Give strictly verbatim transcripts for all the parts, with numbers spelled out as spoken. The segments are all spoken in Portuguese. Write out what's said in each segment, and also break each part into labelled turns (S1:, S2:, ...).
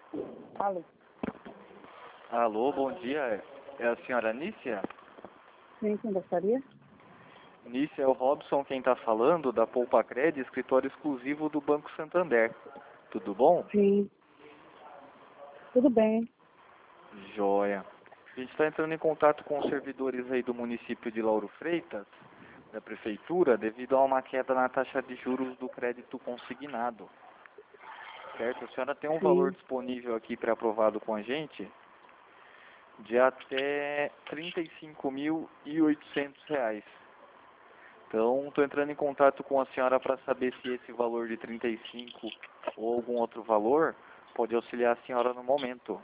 S1: Alô?
S2: Alô, bom dia. É a senhora Nícia?
S1: Sim, quem gostaria?
S2: Nícia, é o Robson quem está falando, da Poupa Cred, escritório exclusivo do Banco Santander. Tudo bom?
S1: Sim. Tudo bem.
S2: Joia. A gente está entrando em contato com os servidores aí do município de Lauro Freitas, da prefeitura, devido a uma queda na taxa de juros do crédito consignado. Certo? A senhora tem um valor
S1: Sim.
S2: disponível aqui pré-aprovado com a gente de até trinta e cinco mil e oitocentos reais. Então, estou entrando em contato com a senhora para saber se esse valor de trinta e cinco ou algum outro valor pode auxiliar a senhora no momento.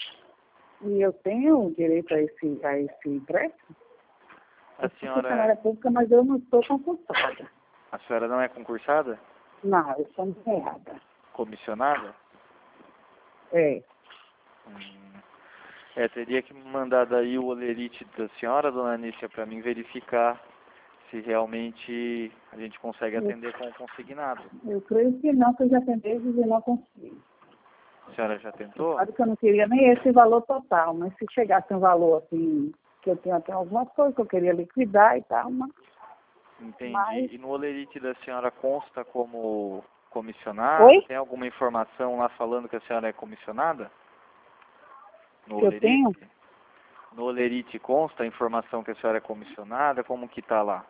S1: E eu tenho direito a esse, a esse empréstimo?
S2: A
S1: Eu sou
S2: senhora,
S1: funcionária pública, mas eu não estou concursada.
S2: a senhora não é concursada?
S1: Não, eu sou empregada.
S2: Comissionada?
S1: É.
S2: Hum, é, teria que me mandar daí o olerite da senhora, dona Anícia, para mim verificar se realmente a gente consegue
S1: Eu,
S2: atender com o consignado.
S1: eu creio que não, que eu já tentei e não consegui.
S2: A senhora já tentou?
S1: Claro que eu não queria nem esse valor total, mas se chegasse um valor assim, que eu tenho até algumas coisas que eu queria liquidar e tal, mas,
S2: Entendi.
S1: mas...
S2: E no olerite da senhora consta como comissionada?
S1: Oi?
S2: Tem alguma informação lá falando que a senhora é comissionada? No
S1: Que eu tenho?
S2: olerite? No olerite consta a informação que a senhora é comissionada? Como que tá lá?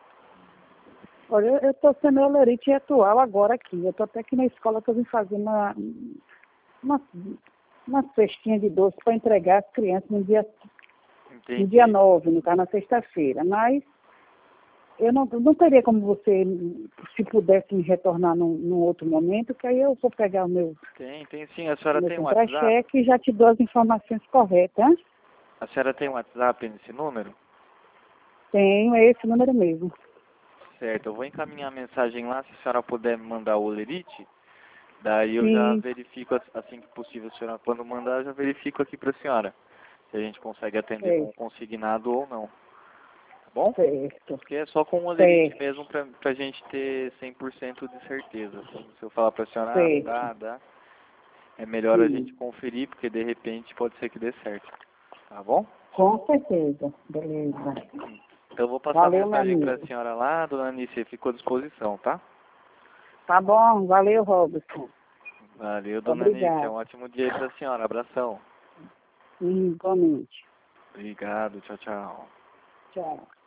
S1: Olha, eu estou sendo olerite atual agora aqui. Eu estou até aqui na escola que eu vim fazer uma, uma, uma cestinha de doce para entregar às crianças no dia, no dia
S2: Entendi.
S1: nove, no caso, na sexta-feira. Mas eu não, não teria como você, se pudesse me retornar num, num outro momento, que aí eu vou pegar o meu,
S2: Tem, tem sim. A
S1: o
S2: senhora
S1: meu
S2: tem um WhatsApp?
S1: contra-cheque e já te dou as informações corretas. Hein?
S2: A senhora tem um WhatsApp nesse número?
S1: Tenho, é esse número mesmo.
S2: Certo. Eu vou encaminhar a mensagem lá, se a senhora puder me mandar o olerite. Daí eu já
S1: Sim,
S2: verifico assim que possível, a senhora quando mandar, eu já verifico aqui para a senhora se a gente consegue atender com
S1: é,
S2: o consignado ou não. Tá bom?
S1: certo,
S2: Porque é só com o olerite
S1: certo,
S2: mesmo pra, pra gente ter cem por cento de certeza. Assim, se eu falar pra senhora, ah,
S1: certo,
S2: dá, dá, é melhor a gente
S1: sim,
S2: conferir, porque de repente pode ser que dê certo. Tá bom?
S1: com certeza, beleza.
S2: Então eu vou passar a
S1: Valeu, meu
S2: mensagem pra
S1: amigo.
S2: senhora lá, dona Anice, ficou à disposição, tá?
S1: Tá bom, valeu, Robson.
S2: Valeu, dona Anice, é
S1: Obrigado.
S2: um ótimo dia aí pra senhora. Abração.
S1: Igualmente.
S2: Obrigado, tchau, tchau.
S1: Tchau.